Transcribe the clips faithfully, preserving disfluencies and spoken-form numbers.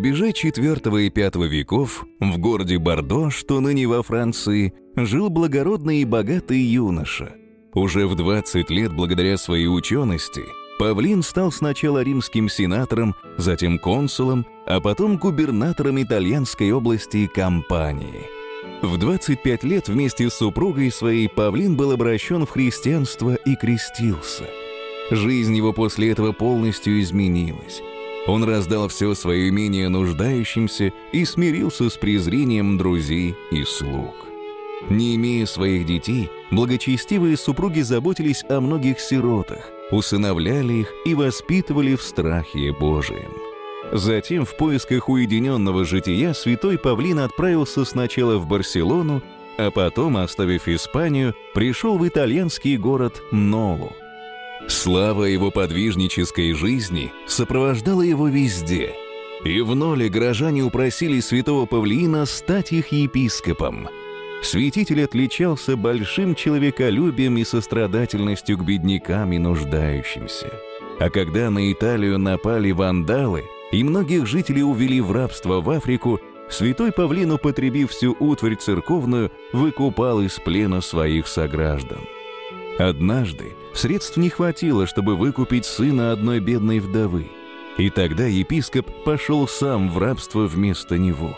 рубеже четвёртого и пятого веков в городе Бордо, что ныне во Франции, жил благородный и богатый юноша. Уже в двадцать лет, благодаря своей учености, Павлин стал сначала римским сенатором, затем консулом, а потом губернатором итальянской области Кампании. В двадцать пять лет вместе с супругой своей Павлин был обращен в христианство и крестился. Жизнь его после этого полностью изменилась. Он раздал все свое имение нуждающимся и смирился с презрением друзей и слуг. Не имея своих детей, благочестивые супруги заботились о многих сиротах, усыновляли их и воспитывали в страхе Божием. Затем в поисках уединенного жития святой Павлин отправился сначала в Барселону, а потом, оставив Испанию, пришел в итальянский город Нолу. Слава его подвижнической жизни сопровождала его везде, и в Ноле горожане упросили святого Павлина стать их епископом. Святитель отличался большим человеколюбием и сострадательностью к беднякам и нуждающимся. А когда на Италию напали вандалы и многих жителей увели в рабство в Африку, святой Павлин, употребив всю утварь церковную, выкупал из плена своих сограждан. Однажды средств не хватило, чтобы выкупить сына одной бедной вдовы, и тогда епископ пошел сам в рабство вместо него.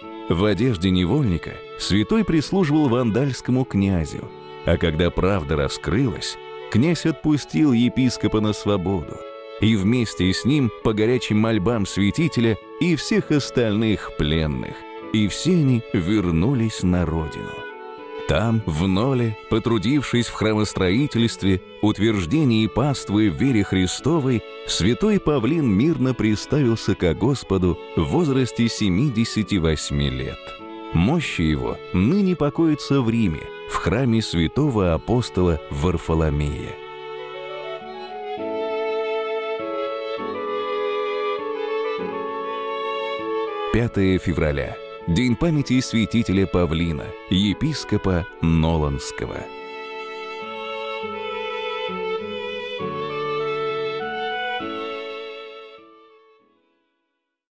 В одежде невольника святой прислуживал вандальскому князю, а когда правда раскрылась, князь отпустил епископа на свободу, и вместе с ним по горячим мольбам святителя и всех остальных пленных, и все они вернулись на родину. Там, в Ноле, потрудившись в храмостроительстве, утверждении паствы в вере Христовой, святой Павлин мирно приставился ко Господу в возрасте семидесяти восьми лет. Мощи его ныне покоятся в Риме, в храме святого апостола Варфоломея. пятое февраля. День памяти святителя Павлина, епископа Ноланского.